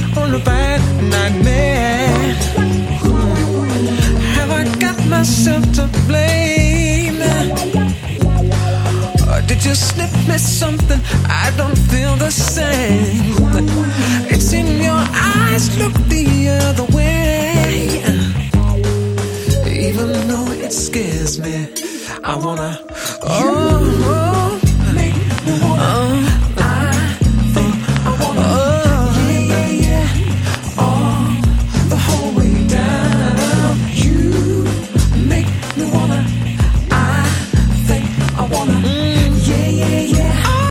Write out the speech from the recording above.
on a bad nightmare. Have I got myself to blame? Or did you slip me something? I don't feel the same. It's in your eyes, look the other way. Even though it scares me, I wanna